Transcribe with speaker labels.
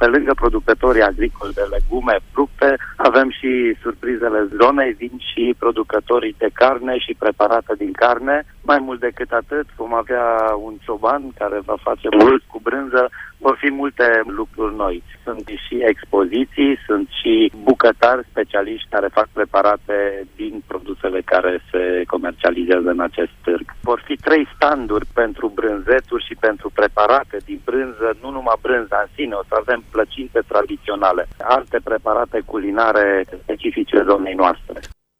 Speaker 1: lângă producătorii agricoli de legume, fructe, avem și surprizele zonei, vin și producătorii de carne și preparate din carne. Mai mult decât atât, vom avea un cioban care va face mult cu brânză, vor fi multe lucruri noi. Sunt și expoziții, sunt și bucătari specialiști care fac preparate din produsele care se comercializează în acest târg. Vor fi 3 standuri pentru brânzeturi și pentru preparate din brânză, nu numai brânza în sine, o să avem plăcinte tradiționale, alte preparate culinare specifice zonei noastre.